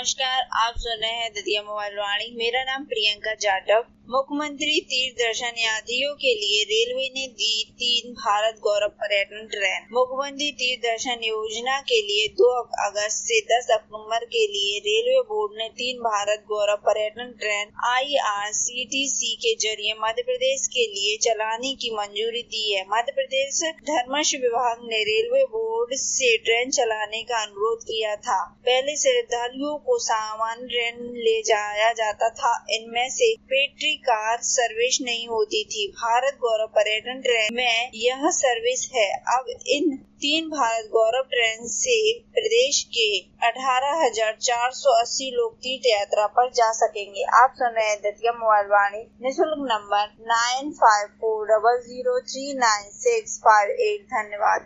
नमस्कार, आप सुन रहे हैं दतिया मोबाइल वाणी। मेरा नाम प्रियंका जाटव। मुख्यमंत्री तीर्थ दर्शन यात्रियों के लिए रेलवे ने दी 3 भारत गौरव पर्यटन ट्रेन। मुख्यमंत्री तीर्थ दर्शन योजना के लिए 2 अगस्त से 10 अक्टूबर के लिए रेलवे बोर्ड ने 3 भारत गौरव पर्यटन ट्रेन IRCTC के जरिए मध्य प्रदेश के लिए चलाने की मंजूरी दी है। मध्य प्रदेश धर्मस्व विभाग ने रेलवे बोर्ड से ट्रेन चलाने का अनुरोध किया था। पहले श्रद्धालुओं को सामान्य ट्रेन ले जाया जाता था। इनमें से बैटरी कार सर्विस नहीं होती थी। भारत गौरव पर्यटन ट्रेन में यह सर्विस है। अब इन 3 भारत गौरव ट्रेन से प्रदेश के 18,480 लोग तीर्थ यात्रा पर जा सकेंगे। आप सुन रहे हैं दतिया मोबाइल वाणी। निःशुल्क नंबर 9540039658। धन्यवाद।